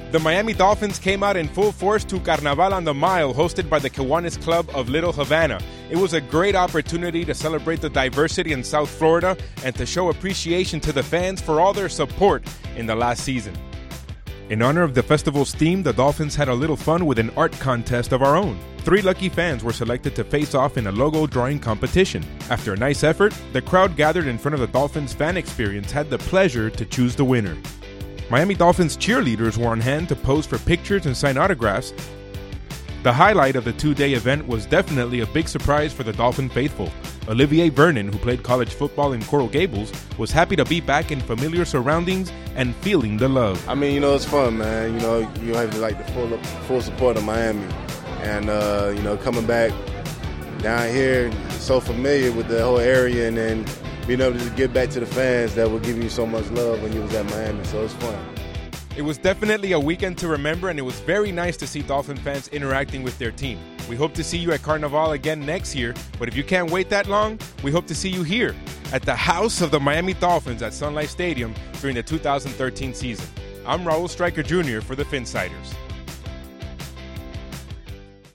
The Miami Dolphins came out in full force to Carnaval on the Mile, hosted by the Kiwanis Club of Little Havana. It was a great opportunity to celebrate the diversity in South Florida and to show appreciation to the fans for all their support in the last season. In honor of the festival's theme, the Dolphins had a little fun with an art contest of our own. 3 lucky fans were selected to face off in a logo drawing competition. After a nice effort, the crowd gathered in front of the Dolphins fan experience had the pleasure to choose the winner. Miami Dolphins cheerleaders were on hand to pose for pictures and sign autographs. The highlight of the 2-day event was definitely a big surprise for the Dolphin faithful. Olivier Vernon, who played college football in Coral Gables, was happy to be back in familiar surroundings and feeling the love. I mean, it's fun, man. You have the full support of Miami. And, coming back down here, so familiar with the whole area, and then being able to get back to the fans that were giving you so much love when you was at Miami. So it's fun. It was definitely a weekend to remember, and it was very nice to see Dolphin fans interacting with their team. We hope to see you at Carnaval again next year, but if you can't wait that long, we hope to see you here at the house of the Miami Dolphins at Sun Life Stadium during the 2013 season. I'm Raul Stryker Jr. for the Finsiders.